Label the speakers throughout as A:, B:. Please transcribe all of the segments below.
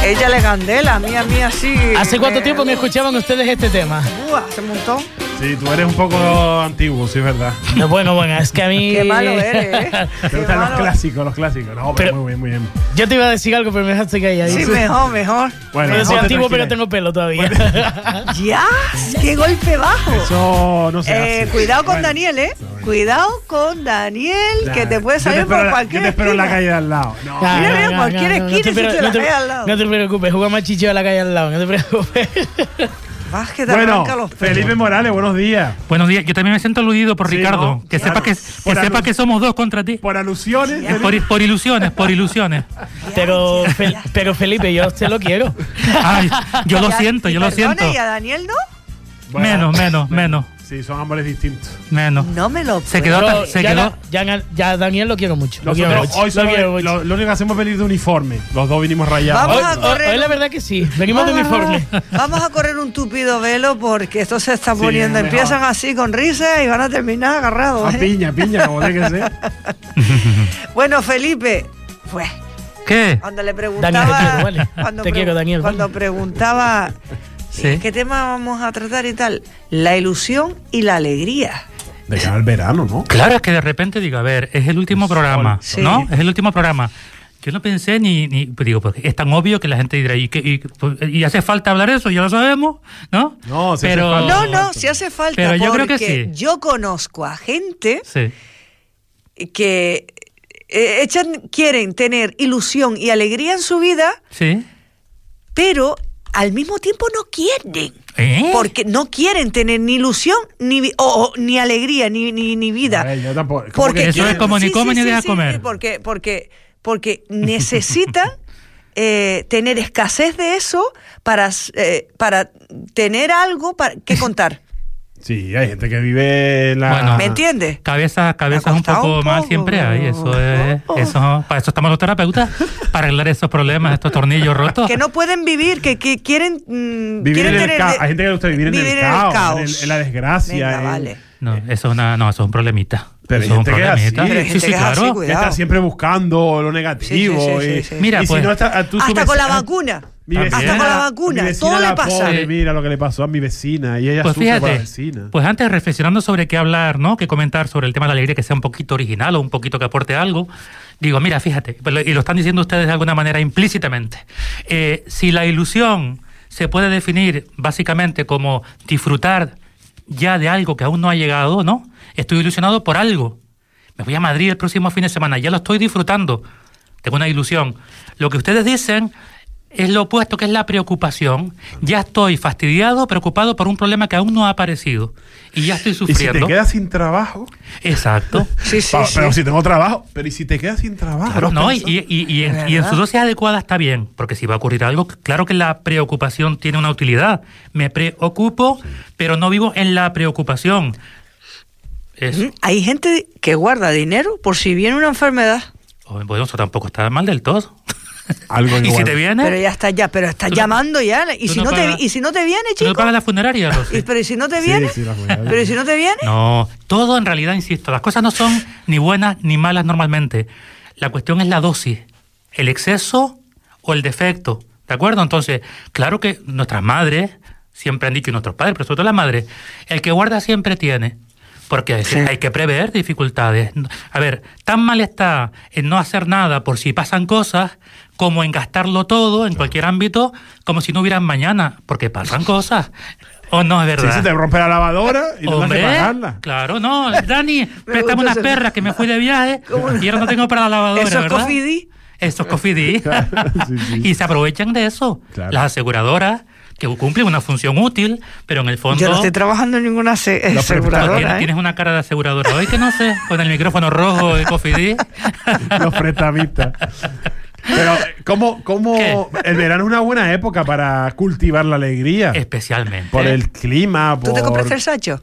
A: Échale candela, mía, sí.
B: ¿Hace cuánto tiempo que escuchaban ustedes este tema?
A: Hace un montón.
C: Sí, tú eres un poco antiguo, sí, es verdad.
B: Bueno, es que a mí...
A: Qué malo eres, ¿eh?
C: Te gustan los clásicos. No, pero muy bien.
B: Yo te iba a decir algo, pero me dejaste calladito.
A: Sí, mejor.
C: Bueno,
B: yo soy antiguo, pero tengo pelo todavía.
A: Ya, qué golpe bajo.
C: Eso no se hace.
A: Cuidado con Daniel, ¿eh? Cuidado con Daniel, que te puede salir por cualquier
C: esquina. Yo te espero en la calle de al lado.
A: Mira, cualquier esquina si te la calle al lado.
B: No te preocupes, jugamos a chicheo a la calle al lado, no te preocupes.
C: Bueno, Felipe Morales, buenos días.
D: Buenos días, yo también me siento aludido por Ricardo.
C: ¿No?
D: Que sepa que somos dos contra ti.
C: Por alusiones.
D: Por ilusiones.
B: Pero Felipe, yo te lo quiero.
D: Ay, yo lo siento.
A: ¿Y a Daniel no?
D: Bueno, menos.
C: Sí, son amores distintos.
D: Menos.
A: No me lo
D: Se quedó.
B: Ya a Daniel lo quiero mucho.
C: Hoy lo único que hacemos es venir de uniforme. Los dos vinimos rayados.
B: Hoy la verdad que sí, venimos de uniforme.
A: Vamos a correr un tupido velo porque esto se está poniendo. Empiezan así con risas y van a terminar agarrados.
C: Piña, como tiene que ser.
A: Bueno, Felipe, pues.
D: ¿Qué?
A: Cuando le preguntaba.
B: Daniel, te quiero, Daniel.
A: Cuando preguntaba.
D: Sí.
A: ¿Qué tema vamos a tratar y tal? La ilusión y la alegría.
C: De cara al verano, ¿no?
D: Claro, es que de repente digo, a ver, es el último programa,
A: sí.
D: ¿no? Es el último programa. Yo no pensé porque es tan obvio que la gente dirá, ¿y hace falta hablar eso? Ya lo sabemos, ¿no?
C: No, si
D: pero,
C: hace falta.
A: No, si hace falta.
D: Pero yo creo que sí.
A: Yo conozco a gente
D: sí.
A: que quieren tener ilusión y alegría en su vida,
D: sí.
A: pero al mismo tiempo no quieren. Porque no quieren tener ni ilusión, ni alegría, ni vida.
C: A ver, yo tampoco.
D: Porque eso es como ni come ni deja comer.
A: Porque necesitan tener escasez de eso para tener algo que contar.
C: Sí, hay gente que vive en la...
D: Bueno,
A: ¿me entiendes?
D: Cabezas un poco mal siempre hay. Para eso estamos los terapeutas, para arreglar esos problemas, estos tornillos rotos.
A: Que no pueden vivir, que quieren
C: vivir en
A: tener
C: el caos. Hay gente que le gusta vivir en el caos. En la desgracia.
A: Venga, vale.
D: No, eso es un problemita.
C: Pero hay
D: eso
C: gente que es así.
A: Pero hay gente que es
D: claro.
A: así,
C: Que está siempre buscando lo negativo.
A: Sí.
D: Mira,
C: y
D: pues,
C: si no está, tú
A: hasta con la vacuna.
D: También.
A: Hasta con la vacuna, todo le pasa.
C: Pobre, mira lo que le pasó a mi vecina y ella
D: pues
C: sufre
D: fíjate,
C: por la vecina.
D: Pues antes, reflexionando sobre qué hablar, ¿no? Qué comentar sobre el tema de la alegría, que sea un poquito original o un poquito que aporte algo, digo, mira, fíjate, y lo están diciendo ustedes de alguna manera implícitamente, si la ilusión se puede definir básicamente como disfrutar ya de algo que aún no ha llegado, ¿no? Estoy ilusionado por algo. Me voy a Madrid el próximo fin de semana, ya lo estoy disfrutando. Tengo una ilusión. Lo que ustedes dicen es lo opuesto, que es la preocupación. Ya estoy fastidiado, preocupado por un problema que aún no ha aparecido. Y ya estoy sufriendo.
C: ¿Y si te quedas sin trabajo?
D: Exacto.
A: Sí.
C: Pero si tengo trabajo. Pero ¿y si te quedas sin trabajo?
D: Claro, no, y en su dosis adecuada está bien. Porque si va a ocurrir algo, claro que la preocupación tiene una utilidad. Me preocupo, pero no vivo en la preocupación. Eso.
A: Hay gente que guarda dinero por si viene una enfermedad.
D: Bueno, eso tampoco está mal del todo.
C: Algo
D: ¿Y si te viene?
A: Pero ya está pero estás llamando ya. ¿Y si no te viene, chico?
D: ¿Tú no pagas la funeraria, Rosy?
A: ¿Pero y si no te viene?
C: Sí, la funeraria.
A: ¿Pero y si no te viene?
D: No, todo en realidad, insisto, las cosas no son ni buenas ni malas normalmente. La cuestión es la dosis, el exceso o el defecto, ¿de acuerdo? Entonces, claro que nuestras madres siempre han dicho, y nuestros padres, pero sobre todo las madres, el que guarda siempre tiene. Porque hay que prever dificultades. A ver, tan mal está en no hacer nada por si pasan cosas, como en gastarlo todo en cualquier ámbito, como si no hubieran mañana, porque pasan cosas. ¿O no es verdad?
C: Sí, se te rompe la lavadora y no te pagarla.
D: Claro, no. Dani, préstame unas perras que me fui de viaje y ahora no tengo para la lavadora,
A: ¿Eso
D: ¿verdad?
A: es Cofidis?
D: Eso es Cofidis.
C: Sí.
D: Y se aprovechan de eso.
C: Claro.
D: Las aseguradoras, que cumplen una función útil, pero en el fondo...
A: Yo no estoy trabajando en ninguna aseguradora.
D: Tienes una cara de aseguradora hoy que no sé, con el micrófono rojo de Cofidis.
C: Los prestamistas. Pero, ¿cómo el verano es una buena época para cultivar la alegría?
D: Especialmente.
C: Por el clima,
A: ¿Tú te compraste el sacho?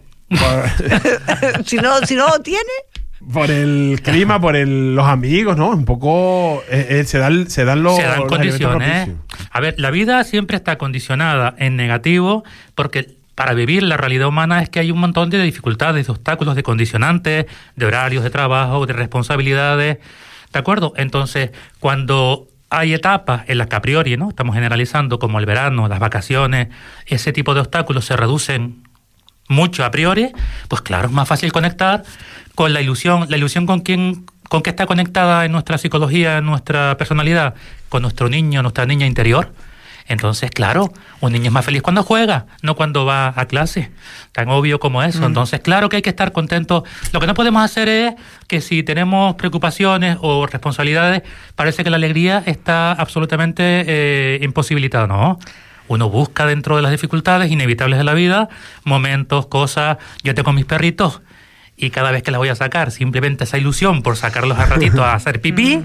A: si no lo tienes...
C: Por el clima, por los amigos, ¿no? Un poco se dan
D: condiciones. A ver, la vida siempre está condicionada en negativo porque para vivir la realidad humana es que hay un montón de dificultades, de obstáculos, de condicionantes, de horarios de trabajo, de responsabilidades, ¿de acuerdo? Entonces, cuando hay etapas en las que a priori, ¿no? Estamos generalizando, como el verano, las vacaciones, ese tipo de obstáculos se reducen mucho a priori, pues claro, es más fácil conectar con la ilusión con qué está conectada en nuestra psicología, en nuestra personalidad, con nuestro niño, nuestra niña interior. Entonces, claro, un niño es más feliz cuando juega, no cuando va a clase. Tan obvio como eso. Entonces, claro que hay que estar contentos. Lo que no podemos hacer es que si tenemos preocupaciones o responsabilidades, parece que la alegría está absolutamente imposibilitada. No. Uno busca dentro de las dificultades inevitables de la vida momentos, cosas. Yo tengo mis perritos y cada vez que las voy a sacar, simplemente esa ilusión por sacarlos a ratito a hacer pipí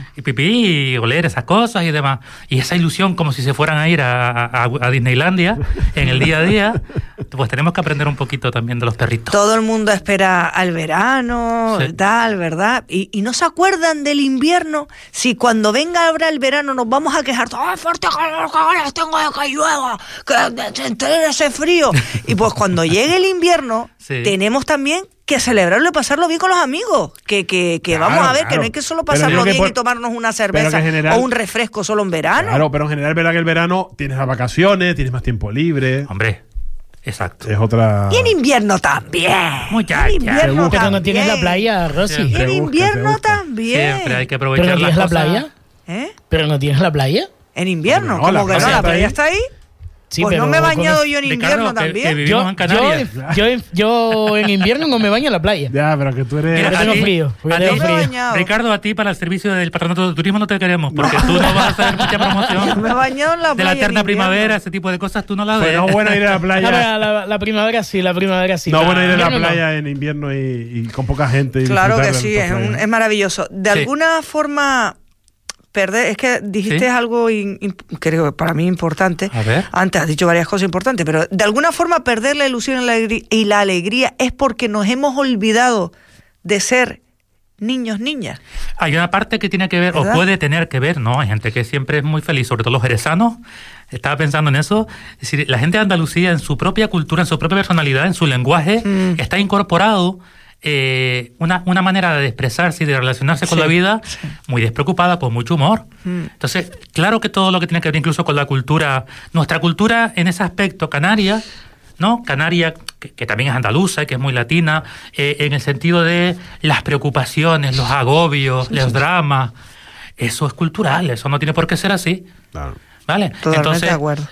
D: y oler esas cosas y demás. Y esa ilusión como si se fueran a ir a Disneylandia en el día a día, pues tenemos que aprender un poquito también de los perritos.
A: Todo el mundo espera al verano, sí, tal, ¿verdad? Y no se acuerdan del invierno. Si cuando venga ahora el verano nos vamos a quejar, ¡ay, fuerte calor, que tengo de que llueva, que se entere ese frío! Y pues cuando llegue el invierno, sí, tenemos también que celebrarlo y pasarlo bien con los amigos, que claro, vamos a ver, claro, que no hay que solo pasarlo bien y tomarnos una cerveza o un refresco solo en verano.
C: Claro, pero en general, verdad que el verano tienes las vacaciones, tienes más tiempo libre.
D: Hombre, exacto.
C: Es otra...
A: Y en invierno también.
D: Muchacha.
A: En invierno
B: pero
A: también.
B: no tienes la playa, Rosy.
A: Y en invierno también.
D: Siempre hay que aprovechar.
B: ¿Pero no tienes la
D: cosas.
B: playa?
A: ¿Eh?
B: ¿pero no tienes la playa?
A: En invierno,
C: No,
A: como que no, la playa
C: ahí.
A: está ahí.
B: Sí,
A: pues
B: pero
A: no me he bañado yo en
D: Ricardo,
A: invierno también.
D: que vivimos en Canarias.
B: Yo en invierno no me baño en la playa.
C: Ya, pero que tú eres...
D: Mira,
B: Porque tengo frío.
D: Ricardo, a ti para el servicio del Patronato de Turismo no te queremos, porque tú no vas a hacer mucha promoción.
A: Me he bañado en la
D: De
A: playa.
D: la eterna primavera, ese tipo de cosas, tú no la ves.
C: Pues no es bueno ir a la playa.
B: La primavera sí, la primavera sí.
C: No es bueno ir a la
B: Invierno
C: playa en invierno y con poca gente. Y
A: Claro que
C: disfrutar
A: sí,
C: de la playa.
A: es maravilloso. De
D: Sí.
A: alguna forma, perder, es que dijiste
D: ¿Sí?
A: algo creo que para mí importante.
D: A ver.
A: Antes has dicho varias cosas importantes, pero de alguna forma perder la ilusión y la alegría es porque nos hemos olvidado de ser niños, niñas.
D: Hay una parte que tiene que ver,
A: ¿verdad?
D: o puede tener que ver, ¿no? Hay gente que siempre es muy feliz, sobre todo los jerezanos. Estaba pensando en eso. Es decir, la gente de Andalucía, en su propia cultura, en su propia personalidad, en su lenguaje, está incorporado una manera de expresarse y de relacionarse con la vida muy despreocupada, con mucho humor. Entonces, claro que todo lo que tiene que ver incluso con la cultura, nuestra cultura en ese aspecto, canaria, ¿no? Canaria, que también es andaluza, que es muy latina, en el sentido de las preocupaciones, los agobios, los dramas, eso es cultural, eso no tiene por qué ser así.
C: Claro.
D: ¿Vale?
A: Totalmente
D: Entonces,
A: de acuerdo.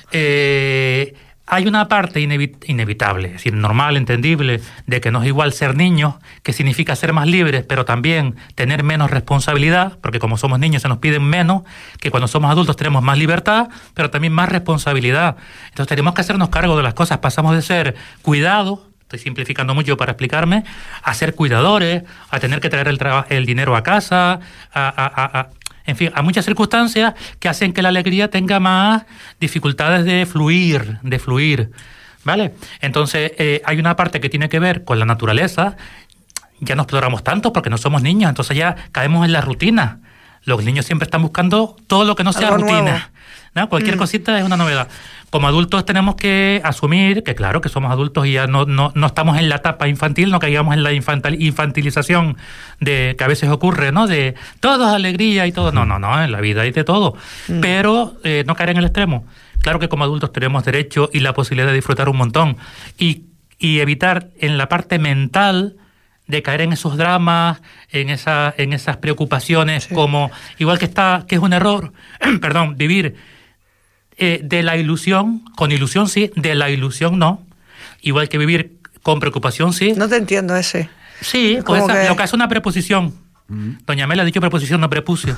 D: hay una parte inevitable, es decir, normal, entendible, de que no es igual ser niños, que significa ser más libres, pero también tener menos responsabilidad, porque como somos niños se nos piden menos, que cuando somos adultos tenemos más libertad, pero también más responsabilidad. Entonces tenemos que hacernos cargo de las cosas, pasamos de ser cuidados, estoy simplificando mucho para explicarme, a ser cuidadores, a tener que traer el dinero a casa, en fin, hay muchas circunstancias que hacen que la alegría tenga más dificultades de fluir, ¿vale? Entonces, hay una parte que tiene que ver con la naturaleza. Ya no exploramos tanto porque no somos niños, entonces ya caemos en la rutina. Los niños siempre están buscando todo lo que no sea
A: algo
D: rutina,
A: nuevo.
D: ¿no? Cualquier cosita es una novedad. Como adultos tenemos que asumir que claro, que somos adultos y ya no estamos en la etapa infantil, no caigamos en la infantilización de que a veces ocurre, ¿no? De todo es alegría y todo. No, en la vida hay de todo. Pero no caer en el extremo. Claro que como adultos tenemos derecho y la posibilidad de disfrutar un montón. Y evitar en la parte mental de caer en esos dramas, en esas preocupaciones, como igual que es un error, perdón, vivir de la ilusión, con ilusión sí, de la ilusión no, igual que vivir con preocupación sí.
A: No te entiendo ese.
D: Sí, pues lo que hace una preposición. Doña Mela ha dicho preposición, no prepucio.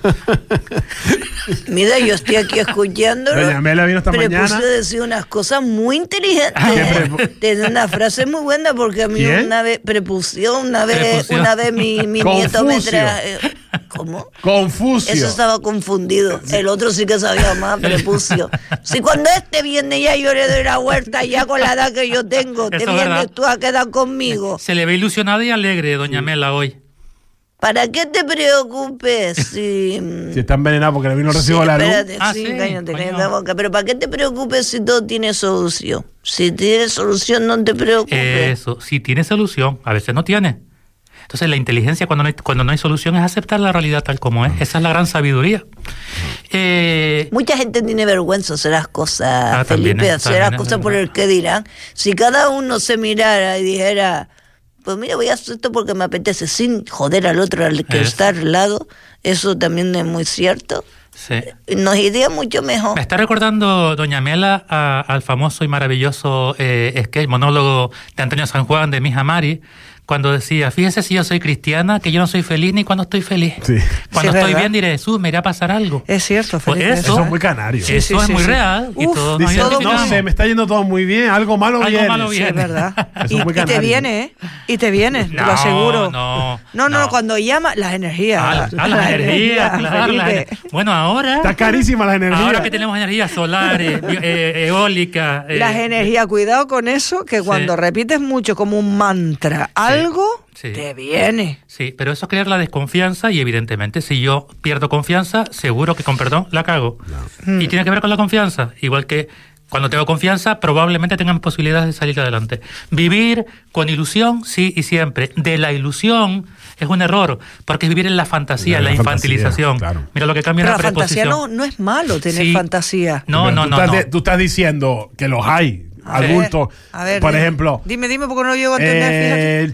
A: Mira, yo estoy aquí escuchándolo.
C: Doña Mela vino esta mañana.
A: Prepucio decir unas cosas muy inteligentes. Tiene una frase muy buena porque a mí una vez una vez mi nieto me trajo. ¿Cómo?
C: Confucio.
A: Eso estaba confundido. El otro sí que sabía más, prepucio. Si cuando viene ya yo le doy la vuelta ya con la edad que yo tengo, te
D: Eso es
A: vienes
D: verdad.
A: tú a quedar conmigo.
D: Se le ve ilusionada y alegre, doña Mela, hoy.
A: ¿Para qué te preocupes si
C: está envenenado porque le vino el recibo de la luz.
A: Espérate,
D: Sí,
A: cállate,
D: coño.
A: la boca. Pero ¿para qué te preocupes si todo tiene solución? Si tiene solución, no te preocupes.
D: Eso, si tiene solución, a veces no tiene. Entonces la inteligencia cuando no hay solución es aceptar la realidad tal como es. Esa es la gran sabiduría.
A: Mucha gente tiene vergüenza de hacer las cosas, Felipe,
D: también
A: hacer las cosas por el que dirán. Si cada uno se mirara y dijera, pues mira, voy a hacer esto porque me apetece, sin joder al otro, al que está al lado, eso también es muy cierto.
D: Sí.
A: Nos iría mucho mejor.
D: Me está recordando doña Mela al famoso y maravilloso sketch, monólogo de Antonio San Juan de Mi hija Mari, cuando decía, fíjese si yo soy cristiana, que yo no soy feliz ni cuando estoy feliz.
C: Sí.
D: Cuando
A: Sí,
D: estoy
A: ¿verdad?
D: bien diré, Jesús, me irá a pasar algo.
A: Es cierto,
D: Pues
A: Felipe.
C: Eso es muy canario.
A: Sí,
D: Eso es muy real. Y
A: Uf,
D: todos nos
C: Dice,
D: identificamos.
C: no sé, me está yendo todo muy bien, algo malo
D: Algo
C: viene.
D: malo
A: Sí,
D: viene.
A: es verdad.
C: Eso
A: Y,
C: es muy
A: y te
C: canario.
A: viene, ¿eh? Y te viene, te
D: No,
A: lo aseguro.
D: no.
A: Cuando llama, las energías.
D: Las energías, claro.
A: Felipe.
D: Bueno, ahora...
C: Está carísima la energía.
D: Ahora que tenemos energías solares, eólicas...
A: Las energías, cuidado con eso, que cuando repites mucho como un mantra algo,
D: Sí.
A: te viene.
D: Sí, pero eso es crear la desconfianza y evidentemente si yo pierdo confianza, seguro que con perdón la cago. Y tiene que ver con la confianza, igual que cuando tengo confianza probablemente tengan posibilidades de salir adelante. Vivir con ilusión, sí y siempre. De la ilusión es un error, porque es vivir en la fantasía, en la infantilización.
C: fantasía, claro.
D: Mira lo que cambia
A: Pero
D: la
A: la fantasía
D: preposición.
A: no es malo tener
D: Sí.
A: fantasía.
D: No,
C: Pero
D: no,
C: tú
D: no.
C: estás
D: no.
C: tú estás diciendo que los hay, adultos.
A: A ver,
C: por
A: dime.
C: ejemplo,
A: Dime porque no lo llego a entender,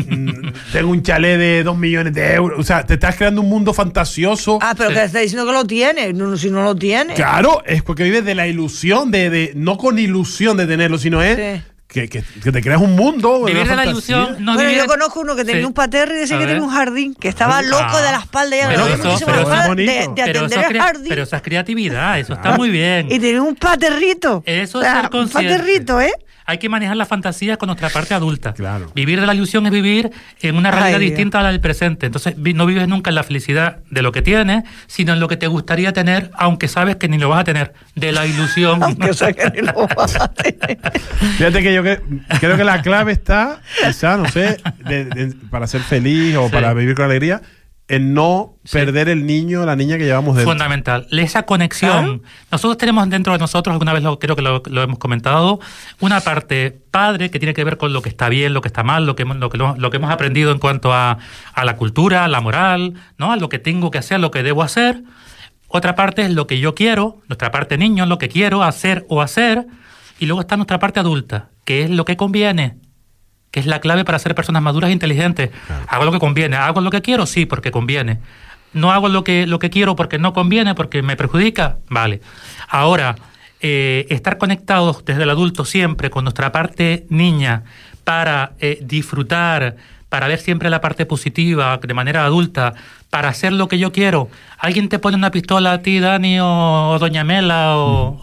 C: tengo un chalet de 2 millones de euros. O sea, te estás creando un mundo fantasioso.
A: pero
D: Sí.
A: que está diciendo que lo tiene. No, si no lo tiene.
C: Claro, es porque vives de la ilusión, no con ilusión de tenerlo, sino es
A: Sí.
C: que te creas un mundo.
D: Vivir
C: una
D: de la
C: fantasía.
D: ilusión, no
A: Bueno,
D: vivir...
A: yo conozco uno que tenía
D: Sí.
A: un paterro y decía
D: A
A: que
D: ver.
A: tenía un jardín, que estaba loco de la espalda y
D: Bueno,
A: le
D: eso-
A: muchísimo
D: pero
A: la
D: eso
C: es
A: espalda
C: bonito.
A: de
D: Pero
A: atender
D: eso,
A: el jardín.
D: pero eso es creatividad, eso está muy bien.
A: Y tenía un paterrito.
D: Eso
A: O
D: es
A: sea,
D: ser consciente.
A: Un paterrito, ¿eh?
D: Hay que manejar la fantasía con nuestra parte adulta.
C: Claro.
D: Vivir de la ilusión es vivir en una realidad
A: Dios.
D: distinta a la del presente. Entonces no vives nunca en la felicidad de lo que tienes, sino en lo que te gustaría tener, aunque sabes que ni lo vas a tener. De la ilusión.
A: Aunque sea que ni lo vas a tener.
C: Fíjate que yo creo que la clave está, quizá, no sé, para ser feliz o
D: Sí.
C: para vivir con alegría, en no perder el niño o la niña que llevamos dentro.
D: Fundamental. Esa conexión. Nosotros tenemos dentro de nosotros, alguna vez creo que lo hemos comentado, una parte padre que tiene que ver con lo que está bien, lo que está mal, lo que hemos aprendido en cuanto a la cultura, a la moral, ¿no? A lo que tengo que hacer, lo que debo hacer. Otra parte es lo que yo quiero, nuestra parte niño, lo que quiero hacer o hacer. Y luego está nuestra parte adulta, que es lo que conviene, que es la clave para ser personas maduras e inteligentes. Claro. Hago lo que conviene. ¿Hago lo que quiero? Sí, porque conviene. No hago lo que quiero porque no conviene, porque me perjudica. Vale. Ahora, estar conectados desde el adulto siempre con nuestra parte niña para disfrutar, para ver siempre la parte positiva de manera adulta, para hacer lo que yo quiero. Alguien te pone una pistola a ti, Dani, o Doña Mela,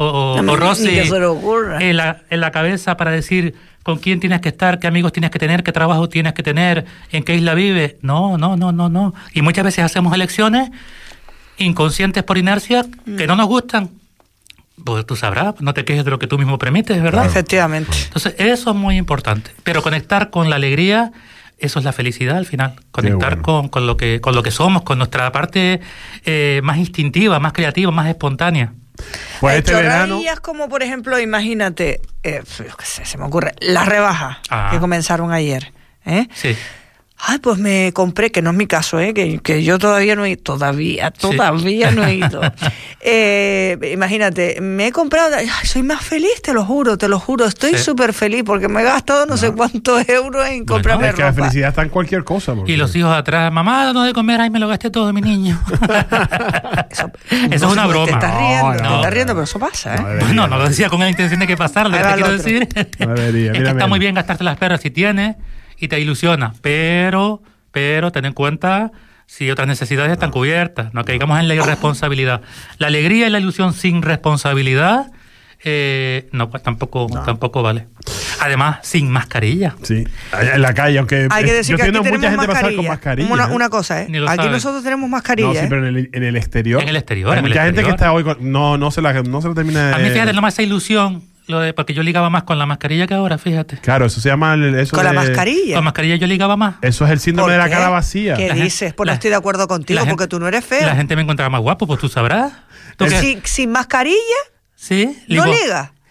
D: o Rosy, en la cabeza para decir con quién tienes que estar, qué amigos tienes que tener, qué trabajo tienes que tener, en qué isla vives. No. Y muchas veces hacemos elecciones inconscientes por inercia que no nos gustan. Pues tú sabrás, no te quejes de lo que tú mismo permites, ¿verdad?
A: Claro. Efectivamente.
D: Entonces, eso es muy importante. Pero conectar con la alegría, eso es la felicidad al final. Conectar con lo que somos, con nuestra parte más instintiva, más creativa, más espontánea.
C: Pues este verano,
A: como por ejemplo, imagínate, yo qué sé, se me ocurre, las rebajas que comenzaron ayer.
D: Sí.
A: Ay, pues me compré, que no es mi caso, que yo todavía no he ido, todavía no he ido. Imagínate, me he comprado, soy más feliz, te lo juro, estoy súper feliz porque me he gastado no sé cuántos euros en comprarme
C: es que
A: ropa.
C: la felicidad está en cualquier cosa.
D: Y los hijos atrás, mamá, no de comer, ay, me lo gasté todo, mi niño. Eso es una broma.
A: Te estás riendo, pero eso pasa,
D: No lo decía con la intención de que pasara, lo que te quiero decir.
C: No debería.
D: Es que está muy bien gastarte las perras si tienes y te ilusiona, pero ten en cuenta si otras necesidades están cubiertas, no caigamos en la irresponsabilidad. La alegría y la ilusión sin responsabilidad, pues tampoco vale. Además, sin mascarilla.
C: Sí, en la calle, aunque
A: hay que decir
C: yo
A: que
C: entiendo
A: aquí
C: mucha gente
A: mascarilla.
C: pasar con mascarilla.
A: Una cosa, aquí
D: saben.
A: nosotros tenemos mascarilla.
C: No, sí, pero en el exterior.
D: En el exterior.
C: Hay mucha gente que está hoy no se la termina de...
D: A mí, fíjate, no me hace ilusión, porque yo ligaba más con la mascarilla que ahora, fíjate.
C: Claro, eso se llama...
A: ¿Con la mascarilla?
D: Con mascarilla yo ligaba más.
C: Eso es el síndrome de la cara vacía.
A: ¿Qué dices? Pues no estoy de acuerdo contigo, porque tú no eres feo.
D: La gente me encontraba más guapo, pues tú sabrás.
A: ¿Sin mascarilla?
D: Sí.
A: ¿No liga?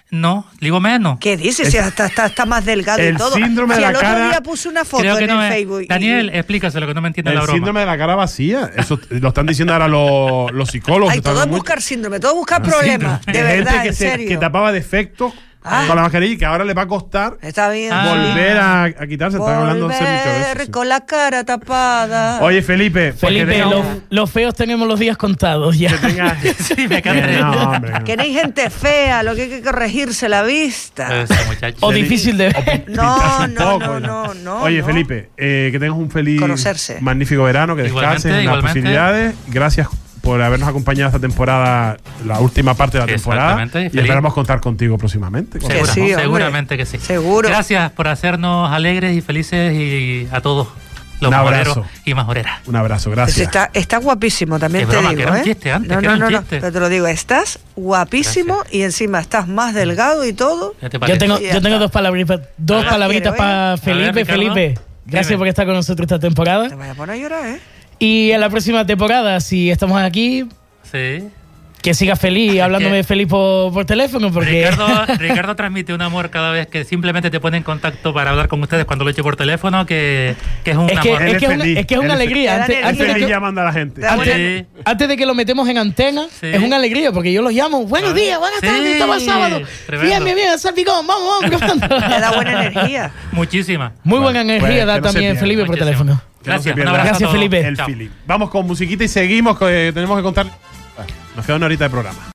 D: No, digo menos.
A: ¿Qué dices? Si está más delgado y
C: el
A: todo.
C: síndrome
A: Si
C: de
A: al
C: la
A: otro
C: cara-
A: día puse una foto
D: Creo que
A: en
D: no
A: el
D: es.
A: Facebook.
D: Daniel, explícaselo, que no me entiende la
C: El
D: broma.
C: síndrome de la cara vacía. Eso lo están diciendo ahora los psicólogos.
A: Ay,
C: están
A: todo es
C: muy-
A: buscar síndrome, todo es buscar problemas.
C: de
A: De
C: gente
A: verdad,
C: que,
A: en serio.
C: que tapaba defectos
A: Ah.
C: con la mascarilla y que ahora le va a costar
A: Está bien.
C: volver a quitarse. Están hablando de hacer mucho de
A: Volver
C: eso. Sí.
A: con la cara tapada.
C: Oye, Felipe. pues
B: Felipe,
C: que tengas-
B: los feos tenemos los días contados ya.
C: que tengas-
D: Sí, me encanta.
C: No, hombre, no.
A: Que no hay gente fea, lo que hay que corregirse la vista.
D: Ese muchacho.
B: O difícil de ver.
A: No,
C: un
A: no,
C: poco,
A: no,
C: ya.
A: no, no.
C: Oye,
A: no.
C: Felipe, que tengas un feliz,
A: Conocerse.
C: magnífico verano, que descanses en las
D: Igualmente.
C: posibilidades. Gracias por habernos acompañado esta temporada, la última parte de la temporada.
D: Exactamente,
C: Y
D: feliz.
C: esperamos contar contigo próximamente.
A: Que sí, hombre.
D: Seguramente que sí.
A: Seguro.
D: Gracias por hacernos alegres y felices y a todos los
C: Un
D: majoreros
C: abrazo.
D: y majoreras.
C: Un abrazo,
A: Pues
C: gracias.
A: está guapísimo, también
D: Es
A: te
D: broma,
A: digo.
D: que era un
A: ¿eh?
D: chiste antes,
A: no,
D: que era
A: no,
D: un
A: no,
D: chiste.
A: pero te lo digo, estás guapísimo y encima estás más delgado y todo.
D: ¿Qué te
B: Yo
D: parece?
B: tengo,
A: Ya
B: yo tengo
A: está.
B: dos
A: ver,
B: palabritas
A: quiero,
B: para
D: A
B: Felipe.
D: ver, Ricardo.
B: Felipe, gracias
D: Dime.
B: por estar con nosotros esta temporada.
A: Te voy a poner a llorar, ¿eh?
B: Y en la próxima temporada, si estamos aquí,
D: Sí.
B: que sigas feliz, hablándome feliz por teléfono, porque
D: Ricardo transmite un amor cada vez que simplemente te pone en contacto para hablar con ustedes cuando lo eche por teléfono, que es un
B: es que,
D: amor.
C: Él
B: es
C: es
B: que es una,
C: feliz,
B: es que es
C: él
B: una
C: es
B: alegría.
A: feliz.
B: Antes,
A: Él es
B: antes de
C: Feliz
B: que,
C: llamando a la gente.
A: Da buena-
D: Sí.
B: antes de que lo metemos en antena,
D: Sí.
B: es una alegría, porque yo los llamo. Buenos días, buenas
D: Sí,
B: tardes, estamos el sábado.
D: tremendo.
B: Bien, salpicón, vamos.
A: Te da buena energía.
D: Muchísima.
B: Muy buena
C: Bueno,
B: energía
C: pues,
B: da
C: que no se
B: también
C: pierda.
B: Felipe por
D: Muchísimo.
B: teléfono.
C: Que no se
D: Gracias, un
C: pierda.
D: abrazo a
B: Gracias,
D: todos.
B: Felipe.
C: El
D: Chao.
C: feeling. Vamos con musiquita y seguimos, que tenemos que contar. Nos queda una horita de programa.